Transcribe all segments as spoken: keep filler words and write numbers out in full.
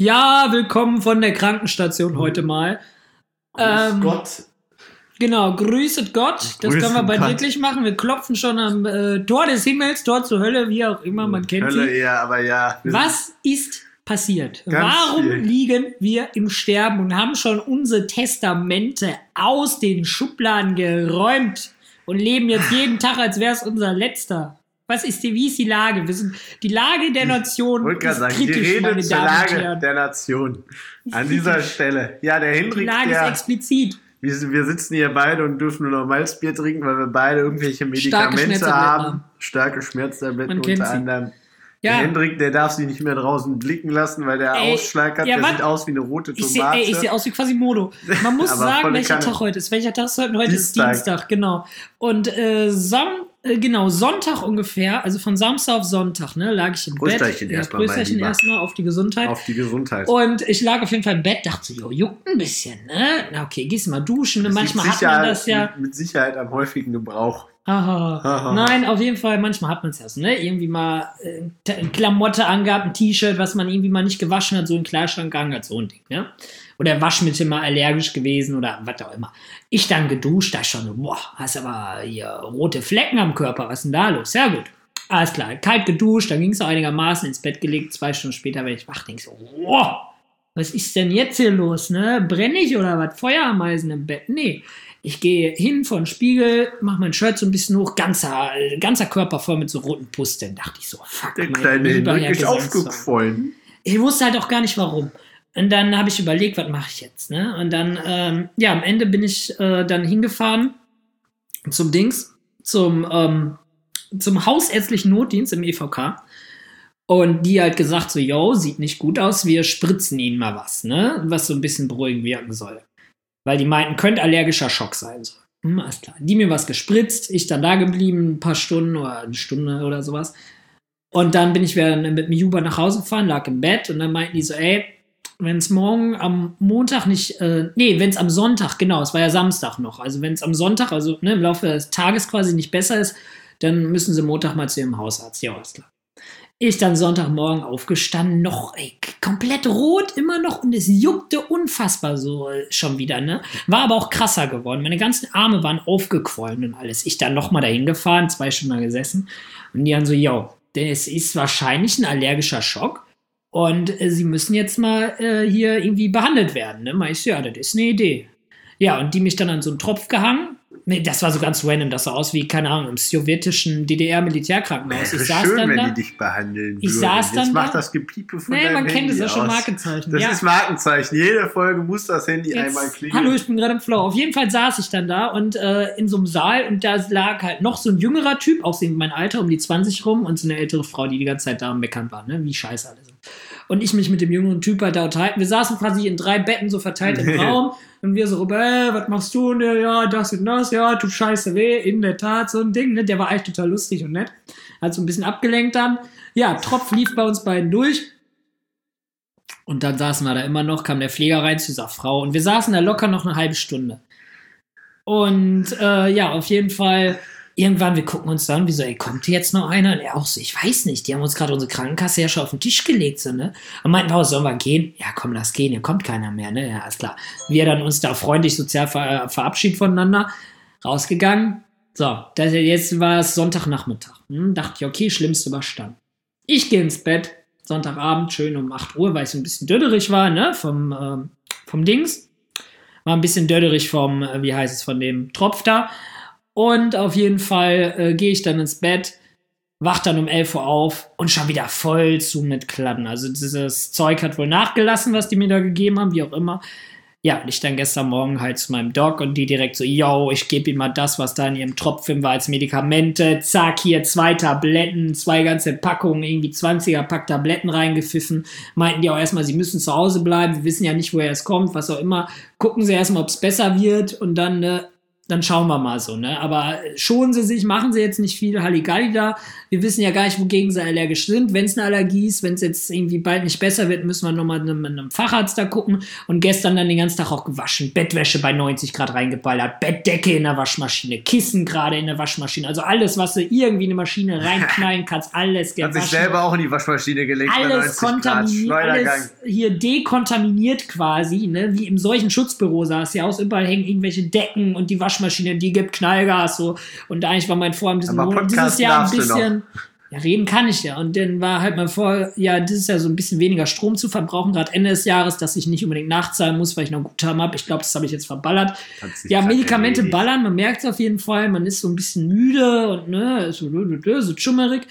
Ja, willkommen von der Krankenstation heute mal. Grüß Ähm, Gott. Genau, grüßet Gott. Das Grüßen können wir bald Gott. wirklich machen. Wir klopfen schon am äh, Tor des Himmels, Tor zur Hölle, wie auch immer, man kennt Hölle sie. eher, aber ja. wir Was ist passiert? Ganz Warum viel. liegen wir im Sterben und haben schon unsere Testamente aus den Schubladen geräumt und leben jetzt jeden Tag, als wäre es unser letzter? Was ist die, wie ist die Lage? Wir sind, die Lage der Nation wollte ist gerade sagen, die kritisch, meine Rede zur Damen und Lage Herren. der Nation. An dieser Stelle. Ja, der Die Hendrik, Lage ist der, explizit. wir, wir sitzen hier beide und dürfen nur noch Malzbier trinken, weil wir beide irgendwelche Starke Medikamente Schmerztabletten haben. haben. Starke Schmerztabletten Man kennt unter sie. anderem. Ja. Der Hendrik, der darf sie nicht mehr draußen blicken lassen, weil der Ey, Ausschlag hat. ja, der was? sieht aus wie eine rote Ich sehe Tomate. seh aus wie Quasimodo. Man muss Aber sagen, volle welcher Kanne. Tag heute ist. Welcher Tag ist heute? Heute ist Dienstag. Dienstag, genau. Und äh, Sam, äh, genau, Sonntag ungefähr, also von Samstag auf Sonntag, ne, lag ich im Prösterchen Bett. erstmal, mein Prösterchen Lieber. erstmal auf die Gesundheit. Auf die Gesundheit. Und ich lag auf jeden Fall im Bett, dachte so, jo, juckt ein bisschen, ne? Na okay, gehst mal duschen. Ne? Das Manchmal liegt hat man Sicherheit- das ja. Mit, mit Sicherheit am häufigen Gebrauch. Aha. Aha. Nein, auf jeden Fall, manchmal hat man es ja so, ne? Irgendwie mal äh, T- eine Klamotte angehabt, ein T-Shirt, was man irgendwie mal nicht gewaschen hat, so in den Kleiderschrank gehangen hat, so ein Ding, ne? Oder Waschmittel mal allergisch gewesen oder was auch immer. Ich dann geduscht, da schon so, boah, hast aber hier rote Flecken am Körper, was ist denn da los? Ja gut, alles klar, kalt geduscht, dann ging es auch einigermaßen ins Bett gelegt, zwei Stunden später, wenn ich wach, denk so, boah, was ist denn jetzt hier los, ne? Brenne ich oder was? Feuerameisen im Bett? Nee. Ich gehe hin vor den Spiegel, mache mein Shirt so ein bisschen hoch, ganzer, äh, ganzer Körper voll mit so roten Pusteln. Dachte ich so, fuck, Der mein kleine lieber Hendrik Herr ist Gesangssong. aufgefallen. Ich wusste halt auch gar nicht, warum. Und dann habe ich überlegt, was mache ich jetzt, ne? Und dann, ähm, ja, am Ende bin ich äh, dann hingefahren zum Dings, zum, ähm, zum hausärztlichen Notdienst im E V K. Und die halt gesagt so, yo, sieht nicht gut aus, wir spritzen ihnen mal was, ne? Was so ein bisschen beruhigend wirken soll. Weil die meinten, könnte allergischer Schock sein. So. Hm, alles klar. Die mir was gespritzt, ich dann da geblieben, ein paar Stunden oder eine Stunde oder sowas. Und dann bin ich wieder mit dem Uber nach Hause gefahren, lag im Bett und dann meinten die so, ey, wenn es morgen am Montag nicht, äh, nee, wenn es am Sonntag, genau, es war ja Samstag noch, also wenn es am Sonntag, also ne, im Laufe des Tages quasi nicht besser ist, dann müssen sie Montag mal zu ihrem Hausarzt. Ja, alles klar. Ich dann Sonntagmorgen aufgestanden, noch ey, komplett rot immer noch und es juckte unfassbar so äh, schon wieder, ne? War aber auch krasser geworden. Meine ganzen Arme waren aufgequollen und alles. Ich dann nochmal dahin gefahren, zwei Stunden da gesessen und die dann so, yo, das ist wahrscheinlich ein allergischer Schock und äh, sie müssen jetzt mal äh, hier irgendwie behandelt werden, ne? Mach ich so, ja, das ist eine Idee. Ja, und die mich dann an so einen Tropf gehangen. Nee, das war so ganz random, das sah aus wie, keine Ahnung, im sowjetischen D D R-Militärkrankenhaus. Ich Wäre saß schön, dann wenn da. die dich behandeln Ich würden. saß dann Jetzt macht da. das Gepiepe von Nee, deinem man kennt Handy es ja schon aus. Markenzeichen. Das Ja. ist Markenzeichen. Jede Folge muss das Handy Jetzt, einmal klingeln. hallo, ich bin gerade im Flow. Auf jeden Fall saß ich dann da und äh, in so einem Saal und da lag halt noch so ein jüngerer Typ, auch so in mein Alter, um die zwanzig rum und so eine ältere Frau, die die ganze Zeit da am Meckern war, ne? Wie scheiße alle sind. Und ich mich mit dem jüngeren Typ halt da unterhalten. Wir saßen quasi in drei Betten so verteilt im Raum und wir so rüber, ey, was machst du? Und der, ja, das und das, ja, tut scheiße weh, in der Tat, so ein Ding, ne? Der war eigentlich total lustig und nett. Hat so ein bisschen abgelenkt dann. Ja, Tropf lief bei uns beiden durch. Und dann saßen wir da immer noch, kam der Pfleger rein zu dieser Frau und wir saßen da locker noch eine halbe Stunde. Und äh, ja, auf jeden Fall, irgendwann, wir gucken uns dann, wie so, ey, kommt hier jetzt noch einer? Und er auch so, ich weiß nicht, die haben uns gerade unsere Krankenkasse ja schon auf den Tisch gelegt, so, ne? Und meinten, oh, sollen wir gehen? Ja, komm, lass gehen, hier kommt keiner mehr, ne? Ja, alles klar. Wir dann uns da freundlich sozial ver verabschiedet voneinander, rausgegangen. So, das, jetzt war es Sonntagnachmittag. Hm, dachte ich, okay, schlimmste überstanden. Ich gehe ins Bett, Sonntagabend, schön um acht Uhr, weil ich so ein bisschen döderig war, ne, vom, ähm, vom Dings. War ein bisschen döderig vom, äh, wie heißt es, von dem Tropf da. Und auf jeden Fall äh, gehe ich dann ins Bett, wach dann um elf Uhr auf und schon wieder voll zu mit Kladden. Also dieses Zeug hat wohl nachgelassen, was die mir da gegeben haben, wie auch immer. Ja, und ich dann gestern Morgen halt zu meinem Doc und die direkt so, yo, ich gebe ihm mal das, was da in ihrem Tropfchen war als Medikamente. Zack, hier zwei Tabletten, zwei ganze Packungen, irgendwie zwanziger Pack Tabletten reingepfiffen. Meinten die auch erstmal, sie müssen zu Hause bleiben. Wir wissen ja nicht, woher es kommt, was auch immer. Gucken sie erstmal, ob es besser wird und dann, äh, dann schauen wir mal so, ne? Aber schonen sie sich, machen sie jetzt nicht viel Halligalli da. Wir wissen ja gar nicht, wogegen sie allergisch sind. Wenn es eine Allergie ist, wenn es jetzt irgendwie bald nicht besser wird, müssen wir nochmal mit einem Facharzt da gucken. Und gestern dann den ganzen Tag auch gewaschen. Bettwäsche bei neunzig Grad reingeballert. Bettdecke in der Waschmaschine. Kissen gerade in der Waschmaschine. Also alles, was du irgendwie in eine Maschine reinknallen kannst, alles gewaschen. Hat sich selber auch in die Waschmaschine gelegt. Alles kontaminiert, alles hier dekontaminiert quasi, ne? Wie im solchen Schutzbüro sah es ja aus. Überall hängen irgendwelche Decken und die Waschmaschine Maschine, die gibt Knallgas so. Und eigentlich war mein Vorhaben diesen Monat, dieses Jahr ein bisschen. Ja, reden kann ich ja. Und dann war halt mein Vor, ja, dieses Jahr so ein bisschen weniger Strom zu verbrauchen, gerade Ende des Jahres, dass ich nicht unbedingt nachzahlen muss, weil ich noch ein Guthaben habe. Ich glaube, das habe ich jetzt verballert. Ja, Medikamente erledigt. Ballern, man merkt es auf jeden Fall. Man ist so ein bisschen müde und ne, so, so schummerig.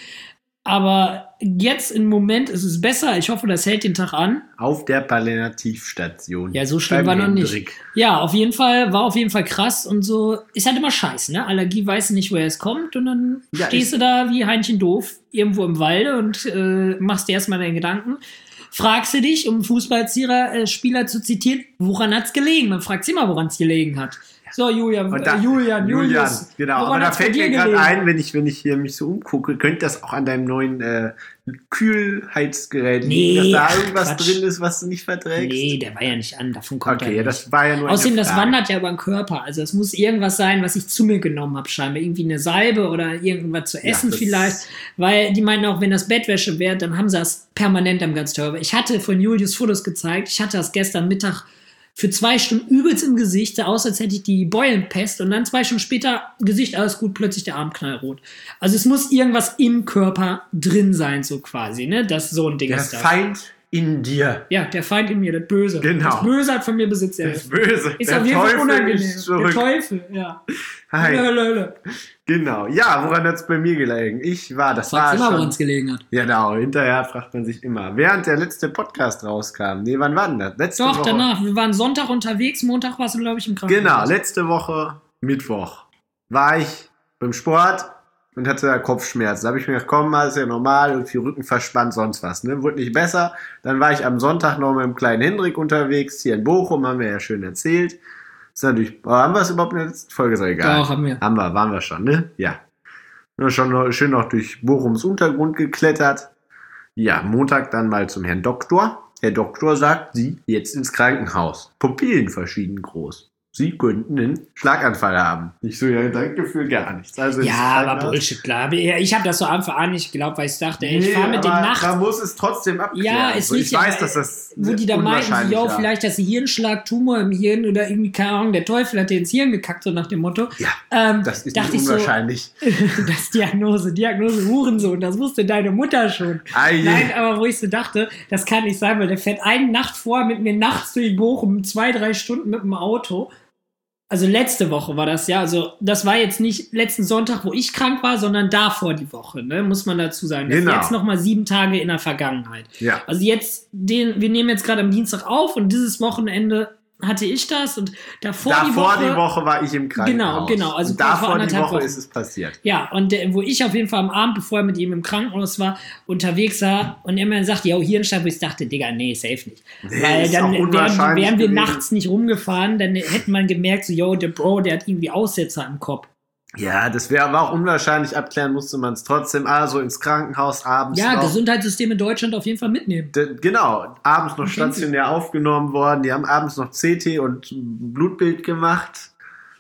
Aber jetzt im Moment ist es besser. Ich hoffe, das hält den Tag an. Auf der Palliativstation. Ja, so schlimm war noch nicht. Ja, auf jeden Fall, war auf jeden Fall krass und so. Ist halt immer scheiße, ne? Allergie weiß nicht, woher es kommt und dann ja, stehst du da wie Heinchen doof irgendwo im Walde und äh, machst dir erstmal deine Gedanken. Fragst du dich, um einen Fußballspieler äh, Spieler zu zitieren, woran hat's gelegen? Man fragt sich immer, woran es gelegen hat. So, Julian, da, äh, Julian, Julian, Julius. Genau, aber da fällt mir gerade ein, wenn ich, wenn ich hier mich so umgucke, könnte das auch an deinem neuen äh, Kühlheitsgerät nee, liegen, dass da irgendwas Quatsch. drin ist, was du nicht verträgst? Nee, der war ja nicht an, davon kommt okay, er ja, nicht. Das war ja nur Außerdem, eine das Frage. wandert ja über den Körper. Also es muss irgendwas sein, was ich zu mir genommen habe, scheinbar. Irgendwie eine Salbe oder irgendwas zu essen ja, vielleicht. Weil die meinten auch, wenn das Bettwäsche wäre, dann haben sie das permanent am ganzen Körper. Ich hatte von Julius Fotos gezeigt. Ich hatte das gestern Mittag für zwei Stunden übelst im Gesicht, sah aus, als hätte ich die Beulenpest und dann zwei Stunden später, Gesicht alles gut, plötzlich der Arm knallrot. Also es muss irgendwas im Körper drin sein, so quasi, ne? Das so ein Ding der ist das. Der Feind in dir. Ja, der Feind in mir, das Böse. Genau. Das Böse hat von mir Besitz ergriffen. Das Böse. Ist der auf jeden Fall Teufel unangenehm. ist zurück. Der Teufel, ja. Hi. Hölle, Hölle. Genau. Ja, woran hat es bei mir gelegen? Ich war, das war immer, schon. woran es gelegen hat. Genau, hinterher fragt man sich immer. Während der letzte Podcast rauskam. Nee, wann war denn das? Letzte Doch, Woche. danach. Wir waren Sonntag unterwegs, Montag warst du, glaube ich, im Krankenhaus. Genau, letzte Woche, Mittwoch, war ich beim Sport und hatte da Kopfschmerzen. Da habe ich mir gedacht, komm mal, ist ja normal, irgendwie Rücken verspannt, sonst was. Ne? Wurde nicht besser. Dann war ich am Sonntag noch mit dem kleinen Hendrik unterwegs, hier in Bochum, haben wir ja schön erzählt. Ist natürlich, oh, haben wir es überhaupt in der letzten Folge? Ist ja egal. Doch, haben wir. Haben wir, waren wir schon, ne? Ja. Nur schon noch, schön noch durch Bochums Untergrund geklettert. Ja, Montag dann mal zum Herrn Doktor. Herr Doktor sagt, Sie jetzt ins Krankenhaus. Pupillen verschieden groß. Sie könnten einen Schlaganfall haben. Ich so, ja, danke für gar nichts. Also ja, aber Bullshit, klar. Ich habe das so einfach an nicht geglaubt, weil ich dachte, ey, ich nee, fahre mit dem Nacht. Man muss es trotzdem abklären. Ja, ist nicht. Ich weiß, dass das wo die da meinten, jo, ja. vielleicht hast du Hirnschlag, Tumor im Hirn oder irgendwie, keine Ahnung, der Teufel hat dir ins Hirn gekackt, so nach dem Motto. Ja, ähm, das ist nicht unwahrscheinlich. So, das Diagnose, Diagnose Hurensohn, das wusste deine Mutter schon. Aye. Nein, aber wo ich so dachte, das kann nicht sein, weil der fährt eine Nacht vor mit mir nachts durch Bochum, zwei, drei Stunden mit dem Auto. Also letzte Woche war das ja, also das war jetzt nicht letzten Sonntag, wo ich krank war, sondern davor die Woche, ne, muss man dazu sagen. Das genau. ist jetzt nochmal sieben Tage in der Vergangenheit. Ja. Also jetzt, den, wir nehmen jetzt gerade am Dienstag auf und dieses Wochenende hatte ich das und davor, davor die Woche... die Woche war ich im Krankenhaus. Genau, genau. Also und davor die Woche Wochen. ist es passiert. Ja, und äh, wo ich auf jeden Fall am Abend, bevor er mit ihm im Krankenhaus war, unterwegs war und er mir sagt, ja, Hirnschlag, wo ich dachte, Digga, nee, safe nicht. Nee, weil dann wären, wären wir gewesen. nachts nicht rumgefahren, dann hätte man gemerkt, so, yo, der Bro, der hat irgendwie Aussetzer im Kopf. Ja, das wäre aber auch unwahrscheinlich. Abklären musste man es trotzdem. Also ins Krankenhaus abends. Ja, noch. Gesundheitssystem in Deutschland auf jeden Fall mitnehmen. De, genau, abends noch stationär aufgenommen worden. Die haben abends noch C T und Blutbild gemacht.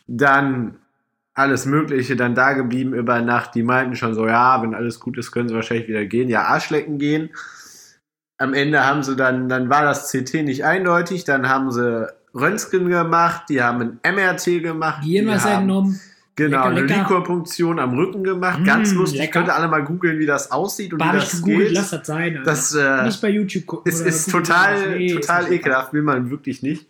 Dann alles Mögliche dann da geblieben über Nacht. Die meinten schon so, ja, wenn alles gut ist, können sie wahrscheinlich wieder gehen. Ja, Arschlecken gehen. Am Ende haben sie dann, dann war das C T nicht eindeutig. Dann haben sie Röntgen gemacht. Die haben ein M R T gemacht. Die Hirnwasser genommen. Genau, lecker, eine lecker. Liquorpunktion am Rücken gemacht. Mm, Ganz lustig. lecker. Könnt ihr alle mal googeln, wie das aussieht und Hab wie ich das gegoogelt, geht. lass das sein. Alter. Das äh, nicht bei YouTube gucken. es oder ist gucken, total, nee, total ist ekelhaft, will man wirklich nicht.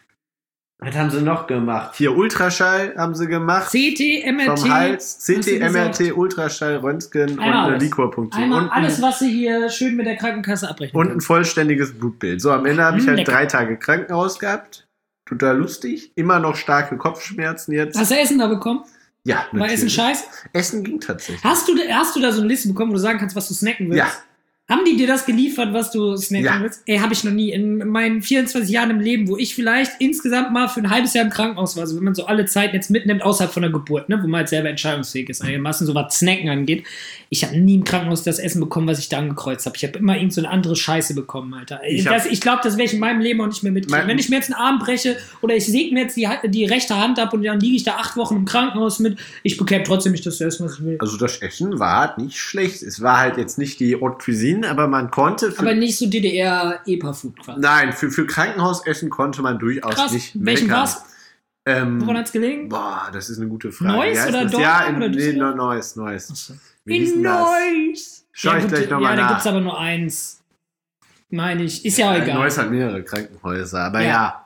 Was haben sie noch gemacht? Hier Ultraschall haben sie gemacht. C T, M R T. Vom Hals, C hast T, du M R T, gesagt? Ultraschall, Röntgen und Einmal eine alles. Liquorpunktion. Einmal Und, alles, ein, was sie hier schön mit der Krankenkasse abrechnen und können. ein vollständiges Blutbild. So, am Ende habe ich Mm, halt lecker. drei Tage Krankenhaus gehabt. Total lustig. Immer noch starke Kopfschmerzen jetzt. Hast du Essen da bekommen? Ja, War natürlich. Essen scheiße? Essen ging tatsächlich. Hast du, hast du da so eine Liste bekommen, wo du sagen kannst, was du snacken willst? Ja. Haben die dir das geliefert, was du snacken Ja. willst? Ey, habe ich noch nie. In meinen vierundzwanzig Jahren im Leben, wo ich vielleicht insgesamt mal für ein halbes Jahr im Krankenhaus war, also wenn man so alle Zeiten jetzt mitnimmt, außerhalb von der Geburt, ne, wo man halt selber entscheidungsfähig ist, einigermaßen so was Snacken angeht. Ich habe nie im Krankenhaus das Essen bekommen, was ich da angekreuzt habe. Ich habe immer irgend so eine andere Scheiße bekommen, Alter. Ich, Das, ich glaube, das werde ich in meinem Leben auch nicht mehr mitkriegen. Mein- Wenn ich mir jetzt einen Arm breche oder ich säge mir jetzt die, die rechte Hand ab und dann liege ich da acht Wochen im Krankenhaus mit, ich bekäme trotzdem nicht das Essen, was ich will. Also das Essen war nicht schlecht. Es war halt jetzt nicht die Haute Cuisine, aber man konnte... Für, Aber nicht so D D R-Epa-Food quasi. nein, für, für Krankenhausessen konnte man durchaus Krass. nicht Welchen meckern. war's? Ähm, Woran hat's gelegen? Boah, das ist eine gute Frage. Neuss Wie heißt oder das? Dortmund Ja, in, oder nee, Düsseldorf? no, Neuss, Neuss. Achso. Wie hieß denn das? Neuss. Schau ich gut, gleich nochmal Ja, da nach. gibt's aber nur eins. Meine ich. Ist ja, auch egal. Neuss hat mehrere Krankenhäuser, aber Ja. ja.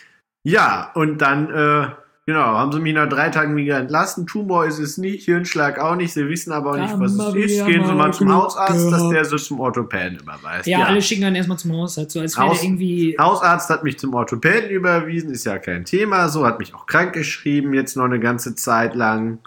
Ja, und dann, äh, genau, haben sie mich nach drei Tagen wieder entlassen. Tumor ist es nicht, Hirnschlag auch nicht. Sie wissen aber auch nicht, was Hammer, es ist. wieder Gehen Sie mal mal zum Glück Hausarzt, dass gehabt. der so zum Orthopäden überweist. Ja, alle schicken dann erstmal zum Hausarzt, so als wäre Haus- der irgendwie. Hausarzt hat mich zum Orthopäden überwiesen, ist ja kein Thema. So, hat mich auch krank geschrieben, jetzt noch eine ganze Zeit lang.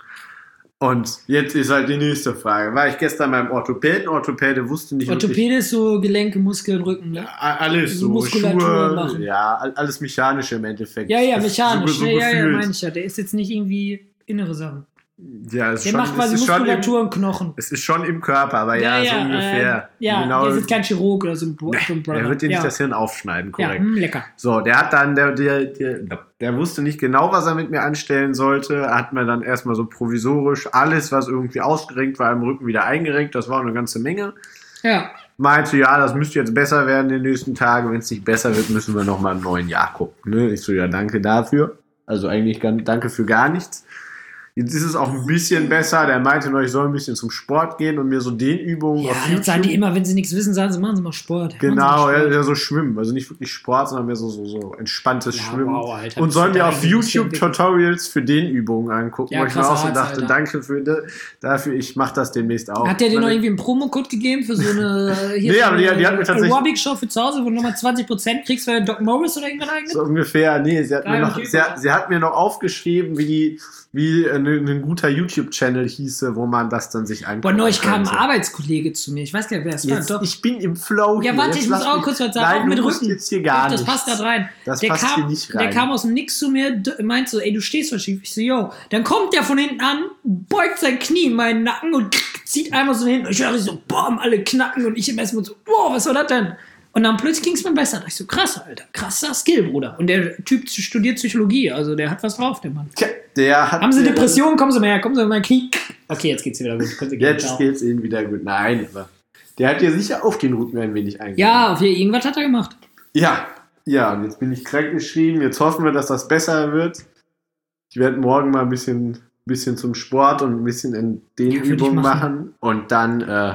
Und jetzt ist halt die nächste Frage. War ich gestern beim Orthopäden? Orthopäde wusste nicht wirklich- Orthopäde ist so Gelenke, Muskeln, Rücken, ne? A- Alles So so, Muskulatur Schuhe, machen. ja, all- alles mechanische im Endeffekt. Ja, ja, Das- mechanisch. so, so ja, ja, ja, gefühlt. meine ich ja. Der ist jetzt nicht irgendwie innere Sachen. Ja, es ist Der schon, macht quasi es ist schon Muskulatur im, und Knochen. es ist schon im Körper, aber ja, so ungefähr. äh, ja, genau, der ist jetzt kein Chirurg oder so ein, Bro- so ein Brother. er wird dir nicht ja. das Hirn aufschneiden, Ja, korrekt. hm, lecker. So, der hat dann, der, der, der, der wusste nicht genau, was er mit mir anstellen sollte. Er hat mir dann erstmal so provisorisch alles, was irgendwie ausgerenkt war, im Rücken wieder eingerenkt. Das war eine ganze Menge. Ja. Meinte, ja, das müsste jetzt besser werden in den nächsten Tagen. Wenn es nicht besser wird, müssen wir nochmal im neuen Jahr gucken. Ne? Ich so, ja, danke dafür. Also eigentlich ganz, danke für gar nichts. Jetzt ist es auch ein bisschen besser. Der meinte noch, ich soll ein bisschen zum Sport gehen und mir so Dehnübungen Ja, auf das YouTube. sagen die immer, wenn sie nichts wissen, sagen sie, machen sie mal Sport. Machen sie Genau, mal ja, Sport. ja, so Schwimmen. Also nicht wirklich Sport, sondern mehr so, so, so entspanntes Ja, Schwimmen. wow, Alter, und bist sollen du mir da auf irgendwie ein YouTube bisschen Tutorials für Dehnübungen angucken. Ja, wo ich mir krasser auch so Arzt, dachte, Alter. danke für de, dafür, ich mache das demnächst auch. Hat der dir noch Weil- irgendwie einen Promocode gegeben für so eine hier Nee, so aber die- eine die hat mir tatsächlich- Aerobic-Show für zu Hause, wo du nochmal zwanzig Prozent kriegst, weil Doc Morris oder irgendwas eignet? So ungefähr, nee, sie hat, mir Geil, noch, Typ, sie, hat, Alter. sie hat mir noch aufgeschrieben, wie die, wie ein, ein guter YouTube-Channel hieße, wo man das dann sich anguckt. Boah, neulich kam ein Arbeitskollege zu mir. Ich weiß gar nicht, wer es war. Jetzt, Doch. ich bin im Flow Ja, hier. warte, Jetzt ich muss lass auch mich- kurz was sagen. Nein, Auch mit du musst Rücken. jetzt hier gar das nicht. passt gerade rein. Das der passt kam, hier nicht rein. Der kam aus dem Nix zu mir, d- meint so, ey, du stehst so schief. Ich so, yo. Dann kommt der von hinten an, beugt sein Knie in meinen Nacken und zieht einmal so hin. Ich höre so, boom, alle knacken. Und ich im ersten Mal so, boah, was war das denn? Und dann plötzlich ging es mir besser. Da ich so, krass, Alter. Krasser Skill, Bruder. Und der Typ studiert Psychologie. Also der hat was drauf, der Mann. Tja, der hat Haben Sie mir- Depressionen? Kommen Sie mal her. Kommen Sie in mein Knie. Okay, jetzt geht's wieder gut. Können Sie gehen. Jetzt Ciao. geht's ihnen wieder gut. Nein, aber der hat dir sicher auf den Rücken ein wenig eingegangen. Ja, auf jeden irgendwas hat er gemacht. Ja, ja, und jetzt bin ich krank geschrieben. Jetzt hoffen wir, dass das besser wird. Ich werde morgen mal ein bisschen, bisschen zum Sport und ein bisschen in den Ja, würd ich Übungen machen. machen. Und dann, äh,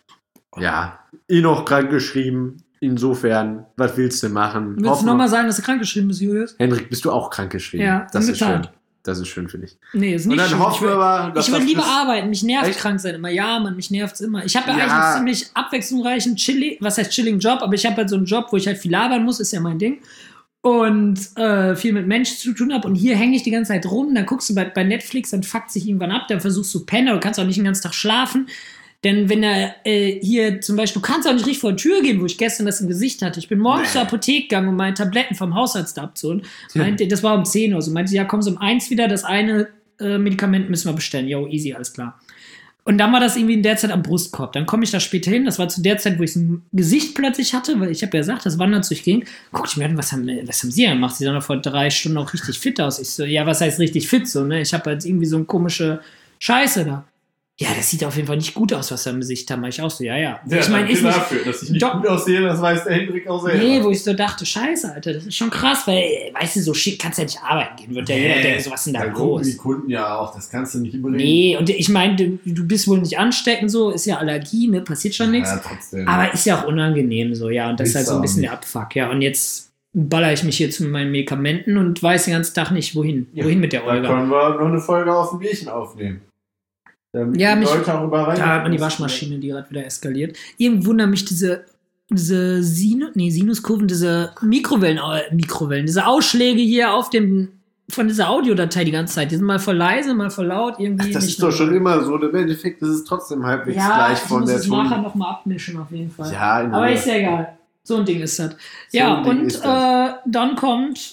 ja, eh noch krank geschrieben. Insofern, was willst du machen? Willst du Hoffen wir- nochmal sagen, dass du krankgeschrieben bist, Julius? Henrik, bist du auch krank geschrieben? Ja, das ist angetan. schön. Das ist schön für dich. Nee, ist Und nicht dann schön. hoffen Ich will- wir mal, dass Ich würde das lieber bis- arbeiten. Mich nervt Echt? krank sein immer. Ja, Mann, mich nervt's immer. Ich habe ja, Ja. eigentlich einen ziemlich abwechslungsreichen, chilling, was heißt chilling Job, aber ich habe halt so einen Job, wo ich halt viel labern muss, ist ja mein Ding. Und äh, viel mit Menschen zu tun habe. Und hier hänge ich die ganze Zeit rum. Dann guckst du bei, bei Netflix, dann fuckt sich irgendwann ab, dann versuchst du pennen, aber du kannst auch nicht den ganzen Tag schlafen. Denn wenn er äh, hier zum Beispiel, du kannst auch nicht richtig vor die Tür gehen, wo ich gestern das im Gesicht hatte. Ich bin morgens Nee. zur Apotheke gegangen, um meine Tabletten vom Hausarzt abzuholen. Ja. Meinte, das war um zehn Uhr. So meinte, ja, komm, so um eins wieder, das eine äh, Medikament müssen wir bestellen. Yo, easy, alles klar. Und dann war das irgendwie in der Zeit am Brustkorb. Dann komme ich da später hin. Das war zu der Zeit, wo ich ein Gesicht plötzlich hatte, weil ich habe ja gesagt, das wandert so durchging. Guck ich mir an, was haben, was haben Sie denn gemacht? Sie sahen doch vor drei Stunden auch richtig fit aus. Ich so, ja, was heißt richtig fit so, ne? Ich habe jetzt irgendwie so eine komische Scheiße da. Ja, das sieht auf jeden Fall nicht gut aus, was wir im Gesicht haben. Ich auch so, ja, ja. ich meine, ist nicht, dafür, dass ich nicht Doch. gut aussehe, das weiß der Hendrik auch selber. nee, wo ich so dachte, scheiße, Alter, das ist schon krass, weil, weißt du, so schick kannst du ja nicht arbeiten gehen. Wird ja jeder denken, so, was ist denn da da gucken los? die Kunden ja auch, das kannst du nicht überreden. Nee, und ich meine, du, du bist wohl nicht ansteckend, so, ist ja Allergie, ne, passiert schon nichts. Ja, trotzdem. Aber ist ja auch unangenehm, so, ja, und das ist Ist halt so ein auch bisschen nicht. der Abfuck, ja. Und jetzt baller ich mich hier zu meinen Medikamenten und weiß den ganzen Tag nicht, wohin. Wohin mit der Da Olga. können wir noch eine Folge auf dem Bierchen aufnehmen. Damit Ja, die mich- Leute auch überrein. Da hat man die Waschmaschine, die gerade wieder eskaliert. Irgendwie wundern mich diese, diese Sinu, nee, Sinuskurven, diese Mikrowellen, äh, Mikrowellen, diese Ausschläge hier auf dem von dieser Audiodatei die ganze Zeit. Die sind mal voll leise, mal voll laut. Irgendwie Ach, das nicht ist doch schon immer so. Im Endeffekt ist es trotzdem halbwegs ja, gleich von der Ton. Ja, ich muss es nachher nochmal abmischen auf jeden Fall. Ja, in aber Ruhe. ist ja egal. So ein Ding ist das. So ja, ein Ding und ist das. äh, dann kommt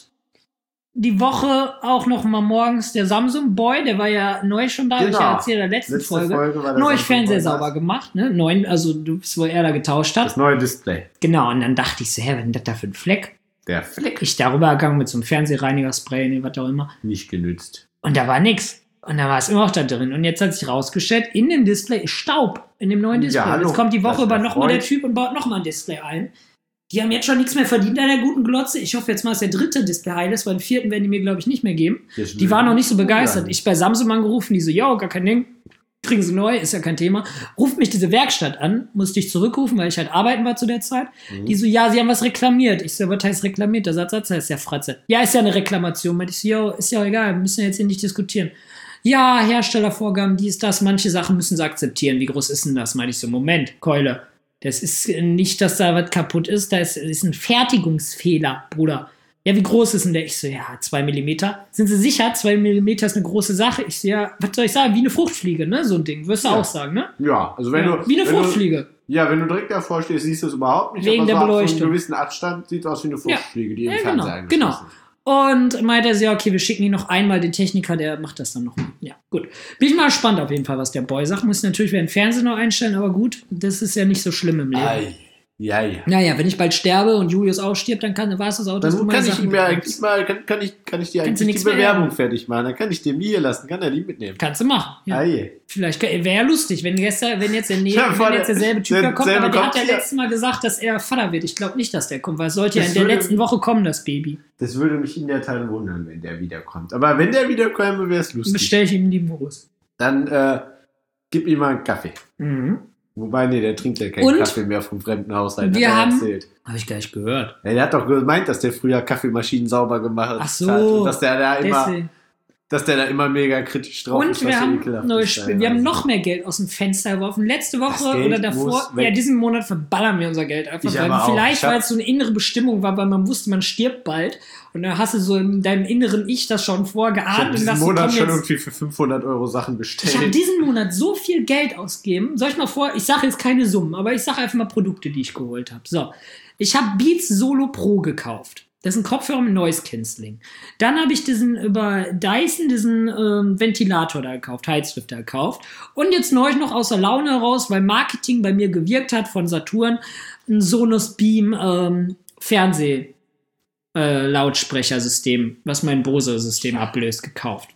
die Woche auch noch mal morgens der Samsung Boy, der war ja neu schon da, Genau. hab ich ja erzählt in der letzten Letzte Folge. Folge war der Neu Samsung Fernseher Boy sauber da. gemacht, ne? Neun, also du bist, wo er da getauscht hat. Das neue Display. Genau, und dann dachte ich so, hä, was ist denn das da für ein Fleck? Der Fleck. Ich darüber gegangen mit so einem Fernsehreinigungsspray, ne, was auch immer. Nicht genützt. Und da war nix. Und da war es immer noch da drin. Und jetzt hat sich rausgestellt, in dem Display ist Staub. In dem neuen Display. Ja, hallo. Jetzt kommt die Woche Das über nochmal der erfreut. Typ und baut nochmal ein Display ein. Die haben jetzt schon nichts mehr verdient an der guten Glotze. Ich hoffe jetzt mal, dass der dritte Display heil ist, weil den vierten werden die mir, glaube ich, nicht mehr geben. Das Die waren noch nicht so würde begeistert. sein. Ich bei Samsung angerufen, die so, ja, gar kein Ding. Kriegen sie neu, ist ja kein Thema. Ruft mich diese Werkstatt an, musste ich zurückrufen, weil ich halt arbeiten war zu der Zeit. Mhm. Die so, ja, sie haben was reklamiert. Ich so, was heißt reklamiert? Der Satz, Satz heißt ja Fratze. Ja, ist ja eine Reklamation. Meinte ich so, jo, ist ja auch egal, wir müssen ja jetzt hier nicht diskutieren. Ja, Herstellervorgaben, dies, das, manche Sachen müssen sie akzeptieren. Wie groß ist denn das? Meinte ich so, Moment, Keule. Das ist nicht, dass da was kaputt ist, da ist, ist ein Fertigungsfehler, Bruder. Ja, wie groß ist denn der? Ich so, ja, zwei Millimeter. Sind Sie sicher? Zwei Millimeter ist eine große Sache. Ich so, ja, was soll ich sagen? Wie eine Fruchtfliege, ne? So ein Ding. Wirst du Ja. auch sagen, ne? Ja, also wenn Ja, du. wie eine wenn Fruchtfliege. Du, ja, wenn du direkt davor stehst, siehst du es überhaupt nicht. Wegen aber der so ab so Beleuchtung. einem gewissen Abstand sieht es aus wie eine Fruchtfliege, die im Ja, Fernseher genau, eingeschlossen genau. ist. Und meinte er so, ja, okay, wir schicken ihn noch einmal den Techniker, der macht das dann noch. Ja, gut. Bin ich mal gespannt auf jeden Fall, was der Boy sagt. Muss natürlich wieder den Fernseher noch einstellen, aber gut, das ist ja nicht so schlimm im Leben. Ei. Ja, ja. Naja, wenn ich bald sterbe und Julius auch stirbt, dann kann, war es das auch, dass du Dann meine kann ich Sachen ihm ja bekommst. eigentlich mal, kann, kann, ich, kann ich dir Kannst du eigentlich die nichts mehr Bewerbung lernen. fertig machen. Dann kann ich den hier lassen, kann er die mitnehmen. Kannst du machen. Ja. Ei. Vielleicht wäre ja lustig, wenn, gestern, wenn jetzt der nee, Ja, wenn jetzt derselbe Typ da kommt, derselbe aber der kommt hat ja hier. letztes Mal gesagt, dass er Vater wird. Ich glaube nicht, dass der kommt, weil es sollte ja Das in der würde- letzten Woche kommen, das Baby. Das würde mich in der Tat wundern, wenn der wiederkommt. Aber wenn der wiederkommt, wäre es lustig. Bestelle ich ihm einen lieben Gruß. Dann äh, gib ihm mal einen Kaffee. Mhm. Wobei, nee, der trinkt ja keinen Und? Kaffee mehr vom fremden Haushalt. Wir hat er haben- erzählt. Habe ich gar nicht gehört. Ja, der hat doch gemeint, dass der früher Kaffeemaschinen sauber gemacht hat. Ach so, Und dass der da immer, Deswegen. dass der da immer mega kritisch drauf ist. Und was wir so haben, ekelhaft neue ist, Sp- teilweise. wir haben noch mehr Geld aus dem Fenster geworfen. Letzte Das Woche Geld oder davor, muss weg. ja, diesen Monat verballern wir unser Geld einfach. Ich Weil aber auch. vielleicht, Ich hab- weil es so eine innere Bestimmung war, weil man wusste, man stirbt bald. Und dann hast du so in deinem inneren Ich das schon Ich habe vorgeahnt. Und diesen dachte, Monat komm schon jetzt, irgendwie für fünfhundert Euro Sachen ich habe bestellt. diesen Monat so viel Geld ausgegeben. Soll ich mal vor, ich sage jetzt keine Summen, aber ich sage einfach mal Produkte, die ich geholt habe. So, ich habe Beats Solo Pro gekauft. Das ist ein Kopfhörer mit Noise Cancelling. Dann habe ich diesen über Dyson diesen ähm, Ventilator da gekauft, Heizlüfter gekauft. Und jetzt neulich noch aus der Laune heraus, weil Marketing bei mir gewirkt hat von Saturn, ein Sonos Beam ähm, Fernseh äh, Lautsprechersystem, was mein Bose-System ablöst, gekauft.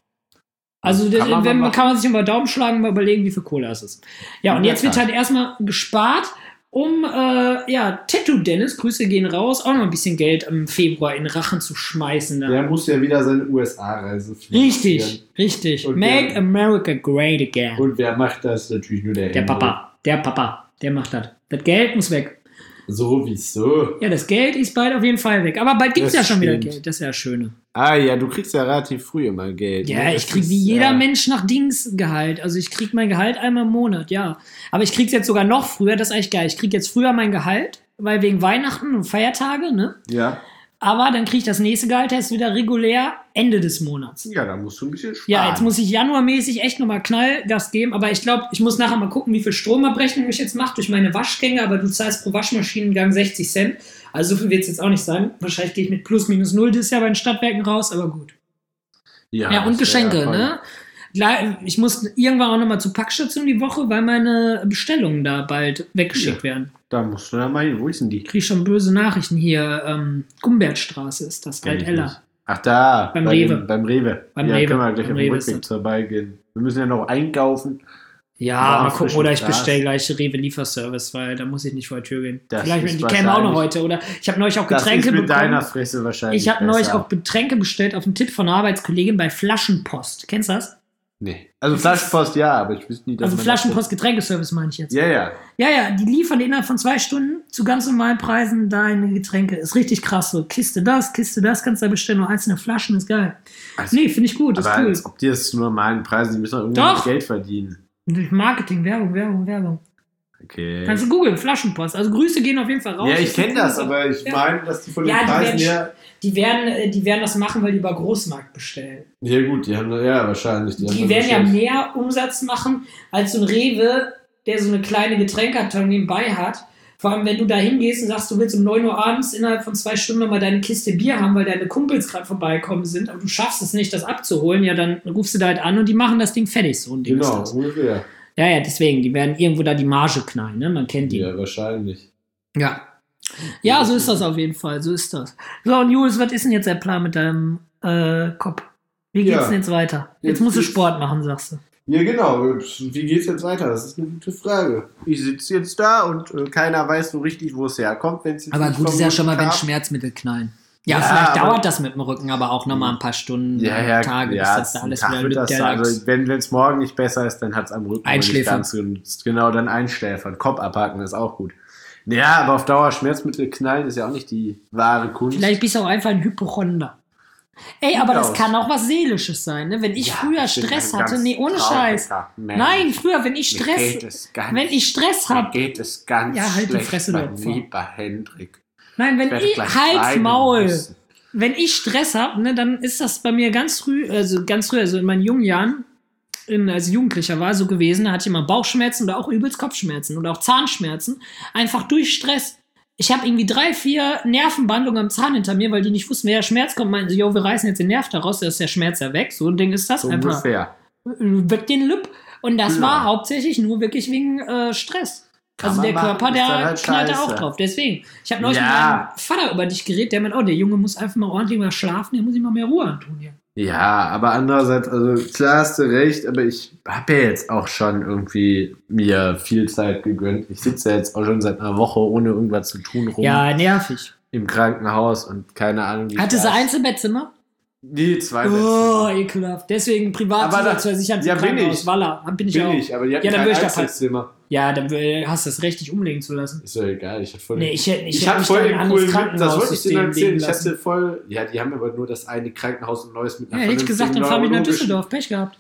Also Kann kann man man, wenn, mal man machen. kann man sich über Daumen schlagen und mal überlegen, wie viel Kohle das ist. Ja, und Ja, jetzt wird klar. halt erstmal gespart, um, äh, ja, Tattoo Dennis, Grüße gehen raus, auch noch ein bisschen Geld im Februar in den Rachen zu schmeißen. Da. Der muss ja wieder seine U S A-Reise finanzieren. Richtig, richtig. Und Make der- America great again. Und wer macht das? Natürlich nur der Der Ende. Papa, der Papa, der macht das. Das Geld muss weg. Sowieso. Ja, das Geld ist bald auf jeden Fall weg. Aber bald gibt es Das ja schon wieder stimmt. Geld. Das ist ja das Schöne. Ah ja, du kriegst ja relativ früh immer Geld. Ja, ne? ich Das krieg ist, wie jeder äh, Mensch nach Dings Gehalt. Also ich krieg mein Gehalt einmal im Monat, ja. Aber ich krieg's jetzt sogar noch früher, das ist eigentlich geil. Ich krieg jetzt früher mein Gehalt, weil wegen Weihnachten und Feiertage, ne? Ja. Aber dann krieg ich das nächste Gehalt erst wieder regulär Ende des Monats. Ja, da musst du ein bisschen sparen. Ja, jetzt muss ich januarmäßig echt nochmal Knallgas geben, aber ich glaube, ich muss nachher mal gucken, wie viel Stromabrechnung ich jetzt mache durch meine Waschgänge, aber du zahlst pro Waschmaschinengang sechzig Cent. Also so viel wird es jetzt auch nicht sein. Wahrscheinlich gehe ich mit plus minus null dieses Jahr bei den Stadtwerken raus, aber gut. Ja, das und wär Geschenke, ja toll. ne? Klar, ich muss irgendwann auch nochmal zur Packstation die Woche, weil meine Bestellungen da bald weggeschickt Ja. werden. Da musst du da mal hin. Wo ist denn die? Ich kriege schon böse Nachrichten hier. Ähm, Gumbertstraße ist das, Kenn ich Alt-Ella. nicht. Ach da, Beim bei Rewe. Dem, beim Rewe. Beim ja, Rewe. können wir gleich Beim auf dem Rewe ist Rückweg das. vorbeigehen. Wir müssen ja noch einkaufen. Ja, Warm, mal gucken. frischen Oder ich Gras. bestelle gleich Rewe-Lieferservice, weil da muss ich nicht vor die Tür gehen. Das Vielleicht, ist die kämen auch noch wahrscheinlich- heute. Oder ich habe neulich auch Das Getränke ist mit bekommen. deiner Fresse wahrscheinlich Ich habe neulich besser. auch Getränke bestellt auf einen Tipp von einer Arbeitskollegin bei Flaschenpost. Kennst du das? Nee. Also Flaschenpost ja, aber ich wüsste nicht, dass Also man Flaschenpost Getränkeservice meine ich jetzt. das- Ja, ja. Ja, ja, die liefern innerhalb von zwei Stunden zu ganz normalen Preisen deine Getränke. Ist richtig krass. So Kiste das, Kiste das, kannst du da bestellen. Nur einzelne Flaschen, ist geil. Also, Nee, finde ich gut, ist aber cool. als ob die das zu normalen Preisen, die müssen doch irgendwie Doch. Geld verdienen. Und durch Marketing, Werbung, Werbung, Werbung. Okay. Kannst du googeln, Flaschenpost. Also Grüße gehen auf jeden Fall raus. Ja, ich kenne das, aber ich ja. meine, dass die von den ja, Preisen die werden, her... Die werden, die werden das machen, weil die über Großmarkt bestellen. Ja gut, die haben ja wahrscheinlich. Die, die werden ja mehr Umsatz machen als so ein Rewe, der so eine kleine Getränkeabteilung nebenbei hat. Vor allem, wenn du da hingehst und sagst, du willst um neun Uhr abends innerhalb von zwei Stunden nochmal deine Kiste Bier haben, weil deine Kumpels gerade vorbeikommen sind, aber du schaffst es nicht, das abzuholen, ja, dann rufst du da halt an und die machen das Ding fertig. So ein Ding genau, ist das. Ungefähr. Ja, ja, deswegen, die werden irgendwo da die Marge knallen, ne? Man kennt die. Ja, wahrscheinlich. Ja. Ja, so ist das auf jeden Fall, so ist das. So, und Jules, was ist denn jetzt der Plan mit deinem äh, Kopf? Wie geht's ja. denn jetzt weiter? Jetzt, jetzt musst du Sport machen, sagst du. Ja, genau. Wie geht's jetzt weiter? Das ist eine gute Frage. Ich sitze jetzt da und äh, keiner weiß so richtig, wo es herkommt. Wenn's jetzt aber gut ist ja schon mal, wenn Schmerzmittel knallen. Ja, ja vielleicht dauert das mit dem Rücken, aber auch nochmal ein paar Stunden, ja, ja, Tage, ja, bis das da alles wieder wieder das, also, wenn es morgen nicht besser ist, dann hat es am Rücken Einschläfern. Ganz, genau, dann einschläfern. Kopf abhaken ist auch gut. Ja, aber auf Dauer Schmerzmittel knallen ist ja auch nicht die wahre Kunst. Vielleicht bist du auch einfach ein Hypochonder. Ey, aber das kann auch was Seelisches sein, ne? Wenn ich ja, früher Stress hatte, nee, ohne Scheiß. Mensch. Nein, früher, wenn ich Stress, ganz, wenn ich Stress hab. Mir geht es ganz ja, halt schlecht, die Fresse, mein lieber Hendrik. Nein, wenn ich, ich halt Maul. Müssen. Wenn ich Stress hab, ne, dann ist das bei mir ganz früh, also ganz früh, also in meinen jungen Jahren, in, als Jugendlicher war so gewesen, da hatte ich immer Bauchschmerzen oder auch übelst Kopfschmerzen oder auch Zahnschmerzen, einfach durch Stress. Ich habe irgendwie drei, vier Nervenbandungen am Zahn hinter mir, weil die nicht wussten, wer der Schmerz kommt. Meinten sie, jo, wir reißen jetzt den Nerv daraus, da ist der Schmerz ja weg. So ein Ding ist das. So einfach. Ungefähr. Weg den Lüpp. Und das ja. war hauptsächlich nur wirklich wegen äh, Stress. Kann also der machen, Körper, der halt knallt da auch drauf. Deswegen. Ich habe neulich ja. mit meinem Vater über dich geredet, der meint, oh, der Junge muss einfach mal ordentlich mal schlafen, der muss ihm mal mehr Ruhe antun hier. Ja, aber andererseits, also klar hast du recht, aber ich habe ja jetzt auch schon irgendwie mir viel Zeit gegönnt. Ich sitze ja jetzt auch schon seit einer Woche ohne irgendwas zu tun rum. Ja, nervig. Im Krankenhaus und keine Ahnung. Wie Hatte sie Einzelbettzimmer? Nee, zwei Oh, ekelhaft. Deswegen Privatzusatzversichert ja, im Krankenhaus. Walla, bin ich bin auch. ich, aber die hatten ja, dann kein ich Einzelzimmer. Ja, dann hast du das recht, dich umlegen zu lassen. Ist doch egal, ich hatte voll nee, ich hätte ich ich hätte hatte voll den coolen, das wollte ich dir erzählen, ich hatte voll, ja, die haben aber nur das eine Krankenhaus und neues mit einer ja, hätte ich gesagt, dann fahr ich nach Düsseldorf, Pech gehabt.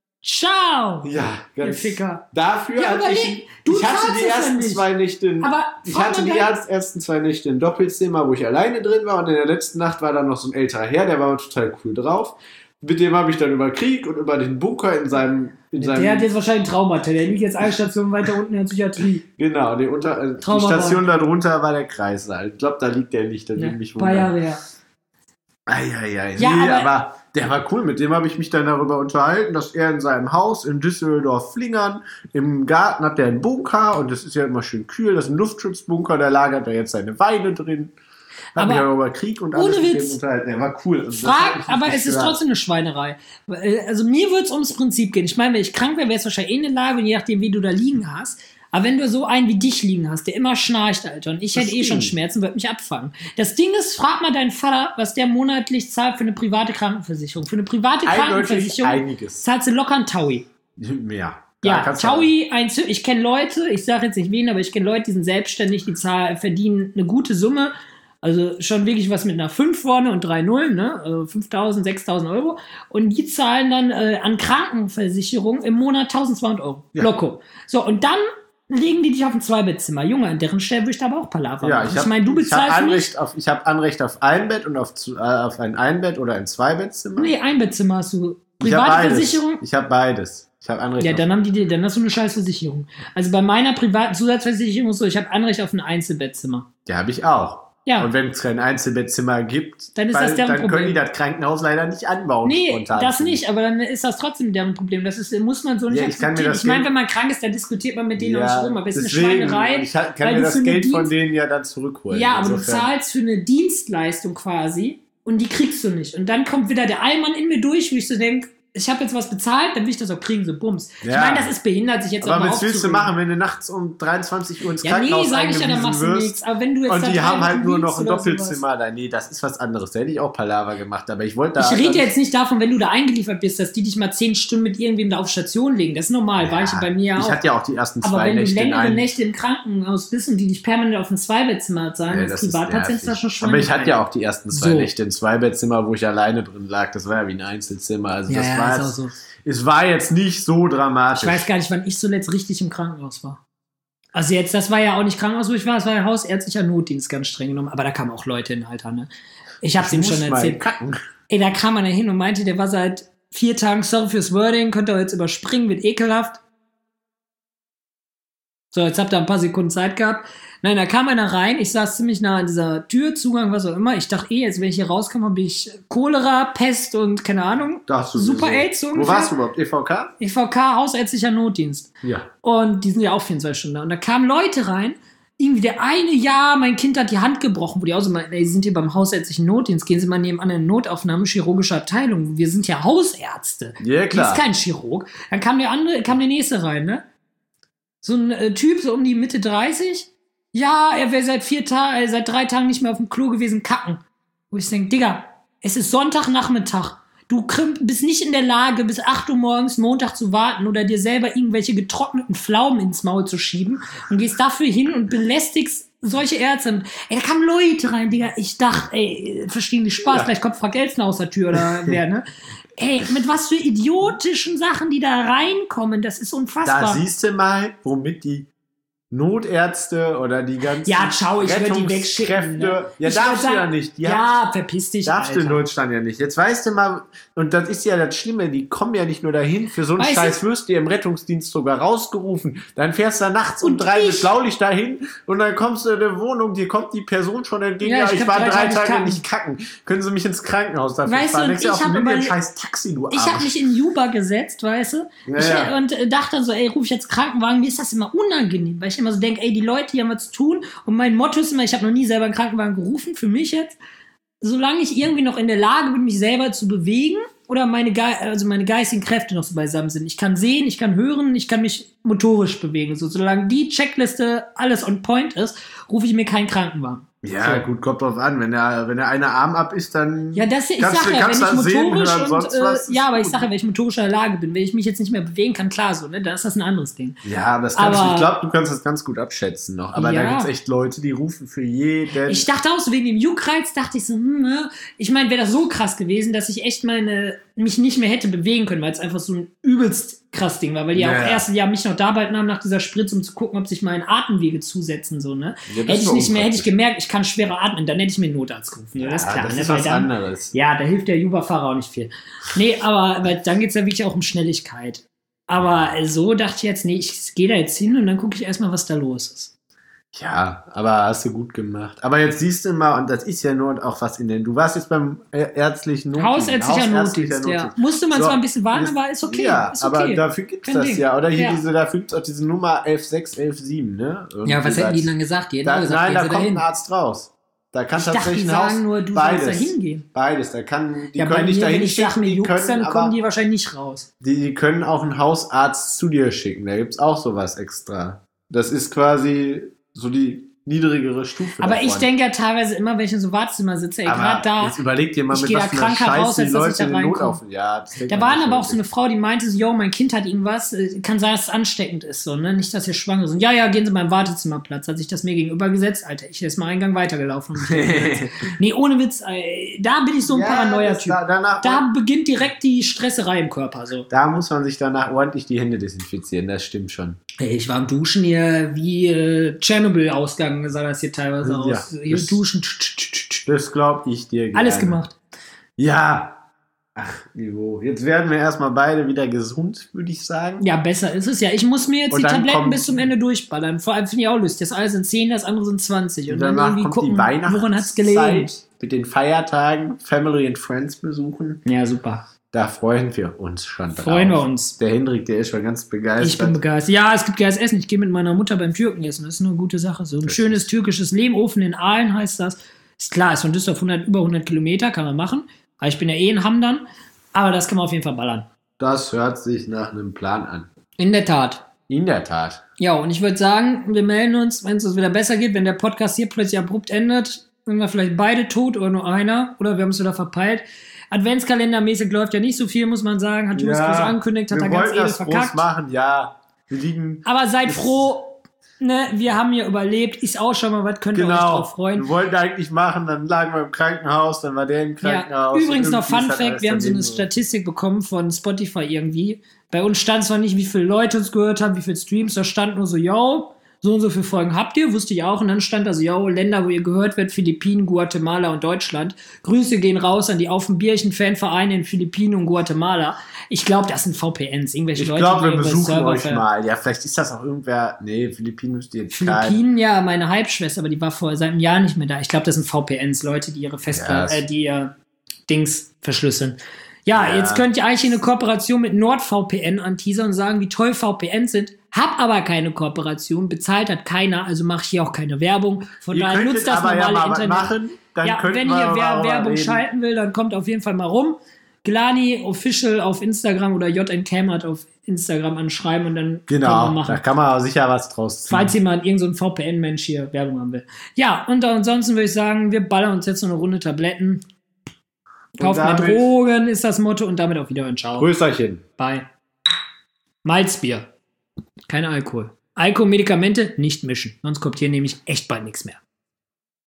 Ciao! Ja, ganz. Ficker. Dafür ja, hatte ich, du ich hatte die ersten zwei Nächte, aber ich hatte die ersten zwei Nächte ein Doppelzimmer, wo ich alleine drin war und in der letzten Nacht war dann noch so ein älterer Herr, der war total cool drauf. Mit dem habe ich dann über Krieg und über den Bunker in seinem... In der seinem hat jetzt wahrscheinlich ein Traumata. Der liegt jetzt eine Station weiter unten in der Psychiatrie. Genau, die, unter, äh, die Station darunter war der Kreissaal. Ich glaube, da liegt der nicht. Da ja, mich ein paar Jahre her. Eieiei. Ja, nee, aber, aber der war cool. Mit dem habe ich mich dann darüber unterhalten, dass er in seinem Haus in Düsseldorf-Flingern im Garten hat der einen Bunker und das ist ja immer schön kühl. Das ist ein Luftschutzbunker, da lagert er jetzt seine Weine drin. Hat mich aber über Krieg und alles ohne mit Witz, dem unterhalten. Der war cool. Also frag, aber es ist gehört. Trotzdem eine Schweinerei. Also mir würde es ums Prinzip gehen. Ich meine, wenn ich krank wäre, wäre es wahrscheinlich eh in der Lage, je nachdem, wie du da liegen hast. Aber wenn du so einen wie dich liegen hast, der immer schnarcht, Alter, und ich das hätte stimmt. eh schon Schmerzen, würde mich abfangen. Das Ding ist, frag mal deinen Vater, was der monatlich zahlt für eine private Krankenversicherung. Für eine private Krankenversicherung einiges. Zahlst du locker einen Taui. Mehr. Ja, Taui, ein, ich kenne Leute, ich sage jetzt nicht wen, aber ich kenne Leute, die sind selbstständig, die zahlen, verdienen eine gute Summe. Also schon wirklich was mit einer fünf vorne und drei Nullen, ne? Also fünftausend, sechstausend Euro. Und die zahlen dann äh, an Krankenversicherung im Monat eintausendzweihundert Euro. Ja. Loco. So, und dann legen die dich auf ein Zweibettzimmer. Junge, an deren Stelle würde ich da aber auch Palaver ja, machen. Ich, hab, ich meine, du bezahlst ich hab Anrecht nicht... Auf, ich habe Anrecht auf ein Bett und auf, äh, auf ein Einbett oder ein Zweibettzimmer. Nee, Einbettzimmer hast du. Private Versicherung? Ich habe beides. Ich habe Anrecht ja, auf dann haben die, dann hast du eine scheiß Versicherung. Also bei meiner privaten Zusatzversicherung ist so, ich habe Anrecht auf ein Einzelbettzimmer. Ja, habe ich auch. Ja. Und wenn es kein Einzelbettzimmer gibt, dann, ist weil, das deren dann Problem. können die das Krankenhaus leider nicht anbauen. Nee, spontan. das nicht, aber dann ist das trotzdem deren Problem. Das ist, muss man so nicht ja, ich akzeptieren. Ich meine, wenn man krank ist, dann diskutiert man mit denen ja, auch nicht rum. Aber es ist deswegen, eine Schweinerei. Ich kann mir das Geld Dienst- von denen ja dann zurückholen. Ja, aber insofern. du zahlst für eine Dienstleistung quasi und die kriegst du nicht. Und dann kommt wieder der Allmann in mir durch, wo ich so denke, ich habe jetzt was bezahlt, dann will ich das auch kriegen, so Bums. Ja. Ich meine, das ist behindert, sich jetzt aber auch mal was willst du machen, wenn du nachts um dreiundzwanzig Uhr ins ja, Krankenhaus nee, sag ich ja, dann machst du nichts. Aber wenn du jetzt und die haben halt nur noch ein Doppelzimmer sowas. da. Nee, das ist was anderes. Da hätte ich auch Palaver gemacht, aber ich wollte da... Ich rede jetzt nicht davon, wenn du da eingeliefert bist, dass die dich mal zehn Stunden mit irgendwem da auf Station legen. Das ist normal, ja, war ich bei mir auch. Ich hatte ja auch die ersten zwei aber wenn Nächte du längere ein... Nächte im Krankenhaus bist und die dich permanent auf ein Zweibettzimmer zahlen, ja, als Privatpatient ist das schon schwierig. Aber ich hatte ja auch die ersten zwei so. Nächte im Zweibettzimmer, wo ich alleine drin lag. Das war ja wie ein Einzelzimmer. Also ja, das ja, war ist jetzt... auch so. Es war jetzt nicht so dramatisch. Ich weiß gar nicht, wann ich zuletzt richtig im Krankenhaus war. Also jetzt, das war ja auch nicht Krankenhaus, wo ich war, das war ja hausärztlicher Notdienst ganz streng genommen. Aber da kamen auch Leute in, Alter, ne? Ich hab's ihm schon erzählt. Ey, da kam einer hin und meinte, der war seit vier Tagen, sorry fürs Wording, könnt ihr jetzt überspringen, wird ekelhaft. So, jetzt habt ihr ein paar Sekunden Zeit gehabt. Nein, da kam einer rein, ich saß ziemlich nah an dieser Tür, Zugang, was auch immer. Ich dachte eh, jetzt wenn ich hier rauskomme, habe ich Cholera, Pest und keine Ahnung. Super AIDS so ungefähr. Wo warst du überhaupt? E V K? E V K, hausärztlicher Notdienst. Ja. Und die sind ja auch vierundzwanzig Stunden da. Und da kamen Leute rein, irgendwie der eine, ja, mein Kind hat die Hand gebrochen, wo die auch so meinten, ey, Sie sind hier beim hausärztlichen Notdienst, gehen Sie mal nebenan in eine Notaufnahme, chirurgische Abteilung. Wir sind ja Hausärzte. Ja, klar. Das ist kein Chirurg. Dann kam der andere, kam der nächste rein, ne? So ein äh, Typ, so um die Mitte dreißig. Ja, er wäre seit vier Tagen, äh, seit drei Tagen nicht mehr auf dem Klo gewesen, kacken. Wo ich denke, Digga, es ist Sonntagnachmittag. Du bist nicht in der Lage, bis acht Uhr morgens Montag zu warten oder dir selber irgendwelche getrockneten Pflaumen ins Maul zu schieben und gehst dafür hin und belästigst solche Ärzte. Ey, da kamen Leute rein, Digga. Ich dachte, ey, verstehen die Spaß, ja. Gleich kommt Frank Elstner aus der Tür oder wer, ne? Ey, mit was für idiotischen Sachen, die da reinkommen, das ist unfassbar. Da siehst du mal, womit die Notärzte oder die ganzen ja, ciao, ich würde die wegschicken. Ne? Ja, ich darfst du sagen, ja nicht. Die ja, haben, verpiss dich, darfst Alter. du im Notstand ja nicht. Jetzt weißt du mal, und das ist ja das Schlimme, die kommen ja nicht nur dahin, für so einen weißt Scheiß wirst du im Rettungsdienst sogar rausgerufen. Dann fährst du nachts um drei mit Blaulicht dahin und dann kommst du in eine Wohnung, dir kommt die Person schon entgegen, ja, ich, ja, ich war drei Tage kacken. nicht kacken. Können Sie mich ins Krankenhaus dafür weißt fahren? Du, ich ich habe ein scheiß Taxi, du Arsch. Ich habe mich in Uber gesetzt, weißt du? Ja, ich, ja. Und dachte dann so, ey, ruf ich jetzt Krankenwagen, mir ist das immer unangenehm, weil ich immer so denke, ey, die Leute, die haben was zu tun und mein Motto ist immer, ich habe noch nie selber einen Krankenwagen gerufen, für mich jetzt, solange ich irgendwie noch in der Lage bin, mich selber zu bewegen oder meine, Ge- also meine geistigen Kräfte noch so beisammen sind. Ich kann sehen, ich kann hören, ich kann mich motorisch bewegen. So, solange die Checkliste alles on point ist, rufe ich mir keinen Krankenwagen. Ja, so. Gut, kommt drauf an. Wenn der, wenn der eine Arm ab ist, dann. Ja, das, ich sage ja, wenn ich motorisch sehen, und, äh, ja, aber ich sage ja, wenn ich motorisch in der Lage bin, wenn ich mich jetzt nicht mehr bewegen kann, klar so, ne, dann ist das ein anderes Ding. Ja, aber das kannst aber, du, ich glaube, du kannst das ganz gut abschätzen noch. Aber ja. Da gibt's echt Leute, die rufen für jeden. Ich dachte auch so, wegen dem Juckreiz, dachte ich so, hm, ne, ich meine, wäre das so krass gewesen, dass ich echt meine, mich nicht mehr hätte bewegen können, weil es einfach so ein übelst krass Ding war, weil die ja, auch erst ja mich noch da behalten haben nach dieser Spritze, um zu gucken, ob sich meine Atemwege zusetzen, so, ne. Ja, hätte ich nicht mehr, hätte ich gemerkt, ich kann schwerer atmen, dann hätte ich mir einen Notarzt gerufen. Ja, das ist klar. Das ne? ist was dann, anderes. Ja, da hilft der Uber-Fahrer auch nicht viel. Nee, aber weil dann geht's ja wirklich auch um Schnelligkeit. Aber so dachte ich jetzt, nee, ich gehe da jetzt hin und dann gucke ich erstmal, was da los ist. Ja, aber hast du gut gemacht. Aber jetzt siehst du mal, und das ist ja nur auch was in den. Du warst jetzt beim ärztlichen Notdienst. Hausärztlicher Notdienst, ja. Musste man so, zwar ein bisschen warten, ist, aber ist okay. Ja, ist okay. aber dafür gibt es das Ding. Ja. Oder hier ja. diese, dafür gibt es auch diese Nummer elf sechs elf sieben, ne? Und ja, was hätten die dann gesagt? Die hätten da, gesagt, nein, da kommt dahin. ein Arzt raus. Da kann ich tatsächlich dachte, die ein sagen Haus, nur, du beides, sollst da hingehen. Beides, da kann, die ja, können bei nicht mir, dahin wenn ich schicken, sage, mir juckt's, dann aber, kommen die wahrscheinlich nicht raus. Die, die können auch einen Hausarzt zu dir schicken, da gibt's auch sowas extra. Das ist quasi so die niedrigere Stufe. Aber davon. Ich denke ja teilweise immer, wenn ich in so Wartezimmer sitze, ey, gerade da. Jetzt überleg dir mal, ich mit was für einer Scheiße die Leute in den Notaufnahmen. Ja, da waren aber auch so eine Frau, die meinte so, yo, mein Kind hat irgendwas, kann sein, dass es ansteckend ist, so, ne, nicht, dass ihr schwanger sind. Ja, ja, gehen Sie mal im Wartezimmerplatz. Hat sich das mir gegenüber gesetzt, Alter, ich ist mal Eingang weitergelaufen. Nee, ohne Witz, ey, da bin ich so ein ja, Paranoia-Typ. Da, da beginnt direkt die Stresserei im Körper, so. Da muss man sich danach ordentlich die Hände desinfizieren, das stimmt schon. Ey, ich war am Duschen hier wie äh, Tschernobyl-Ausgang, sah das hier teilweise aus. Ja, hier das, duschen. Das glaube ich dir gerne. Alles gemacht. Ja. Ach, Ivo. Jetzt werden wir erstmal beide wieder gesund, würde ich sagen. Ja, besser ist es ja. Ich muss mir jetzt und die Tabletten kommt, bis zum Ende durchballern. Vor allem finde ich auch lustig. Das eine sind zehn, das andere sind zwanzig. Und dann irgendwie kommt gucken, die woran hat es gelegen. Mit den Feiertagen Family and Friends besuchen. Ja, super. Da freuen wir uns schon drauf. Freuen wir uns. Der Hendrik, der ist schon ganz begeistert. Ich bin begeistert. Ja, es gibt geiles Essen. Ich gehe mit meiner Mutter beim Türken essen. Das ist eine gute Sache. So ein das schönes türkisches Lehmofen in Aalen heißt das. Ist klar, ist von Düsseldorf hundert, über hundert Kilometer, kann man machen. Aber ich bin ja eh in Hamdan. Aber das kann man auf jeden Fall ballern. Das hört sich nach einem Plan an. In der Tat. In der Tat. Ja, und ich würde sagen, wir melden uns, wenn es uns wieder besser geht, wenn der Podcast hier plötzlich abrupt endet. Sind wir vielleicht beide tot oder nur einer. Oder wir haben es wieder verpeilt. Adventskalendermäßig läuft ja nicht so viel, muss man sagen. Hat Julius ja, groß angekündigt, hat er ganz edel verkackt. Wir groß machen, ja. Wir liegen... Aber seid froh, ne, wir haben hier überlebt. Ist auch schon mal was, könnt ihr genau. euch drauf freuen. Wir wollten eigentlich machen, dann lagen wir im Krankenhaus, dann war der im Krankenhaus. Ja, übrigens noch Fun Fact, wir haben so eine Statistik bekommen von Spotify irgendwie. Bei uns stand zwar nicht, wie viele Leute uns gehört haben, wie viele Streams, da stand nur so, yo, so und so viele Folgen habt ihr, wusste ich auch. Und dann stand da so, yo, Länder, wo ihr gehört werdet, Philippinen, Guatemala und Deutschland. Grüße gehen raus an die Auf dem Bierchen-Fanvereine in Philippinen und Guatemala. Ich glaube, das sind V P Ns. Irgendwelche ich Leute, glaube, wir die über besuchen Server euch ver- mal. Ja, vielleicht ist das auch irgendwer. Nee, Philippinen müsst ihr jetzt Philippinen, ja, meine Halbschwester, aber die war vor seit einem Jahr nicht mehr da. Ich glaube, das sind V P Ns, Leute, die ihre Festplatte, Ja, äh, die ihr Dings verschlüsseln. Ja, Ja. jetzt könnt ihr eigentlich eine Kooperation mit NordVPN anteasern und sagen, wie toll V P Ns sind. Hab aber keine Kooperation, bezahlt hat keiner, also mache ich hier auch keine Werbung. Von Ihr daher könntet nutzt das aber ja normale mal was Internet. machen, dann ja, könnten wenn wir ihr mal Wer darüber Werbung reden. schalten will, dann kommt auf jeden Fall mal rum. Glani Official auf Instagram oder J N Cammert auf Instagram anschreiben und dann können wir Genau, machen. da kann man auch sicher was draus ziehen. Falls jemand irgendein so V P N-Mensch hier Werbung haben will. Ja, und ansonsten würde ich sagen, wir ballern uns jetzt noch eine Runde Tabletten. Kauft mehr damit- Drogen, ist das Motto. Und damit auf Wiederhören. Ciao. Grüßerchen. Bye. Malzbier. Kein Alkohol. Alkohol, Medikamente nicht mischen. Sonst kommt hier nämlich echt bald nichts mehr.